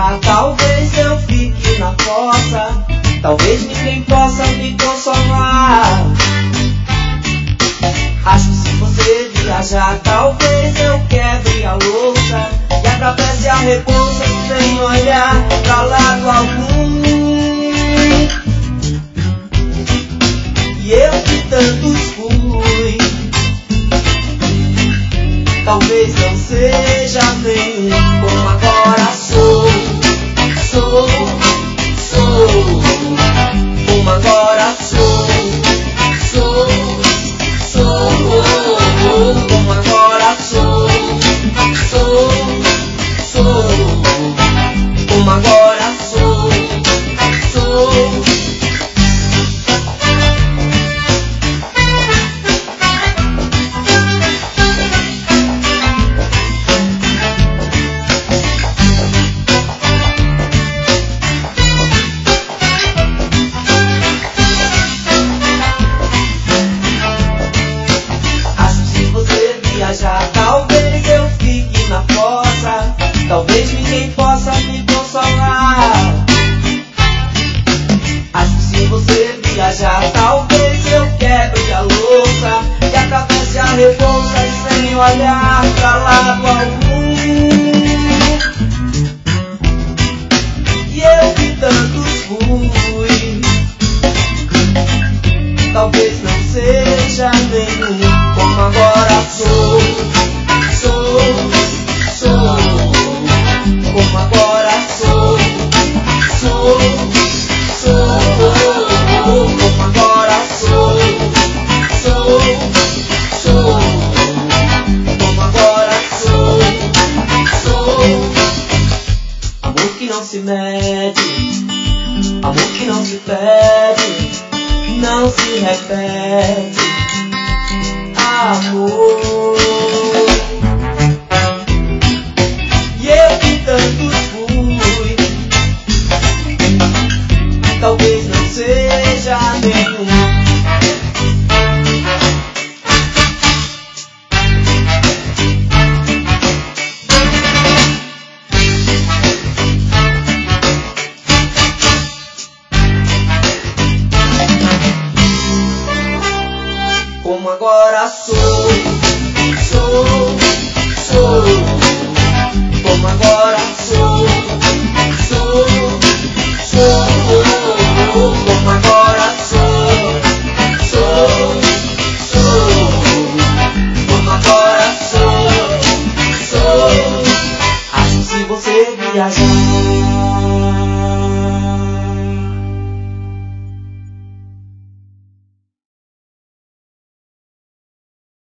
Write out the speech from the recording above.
viajar, talvez eu fique na fossa. Talvez ninguém possa me consolar. Acho que se você viajar, talvez eu quebre a louça e atravesse a Rebouça sem olhar pra lado algum. E eu que tantos fui, talvez não seja nenhum como agora sou. Como agora sou. Como agora sou. Como agora sou. Talvez eu fique na fossa, talvez ninguém possa me consolar. Acho que se você viajar, talvez eu quebre a louça e atravesse a Rebouça sem olhar pra lado algum. E eu que tantos fui, talvez não seja nenhum como agora sou. Como agora sou. Como agora sou. Como agora sou. Amor que não se mede, amor que não se pede, não se repete. Amor. E eu que tantos fui, talvez não seja nenhum. Como agora sou. Como agora sou. Como agora sou. Como agora sou. Acho que se você viajar,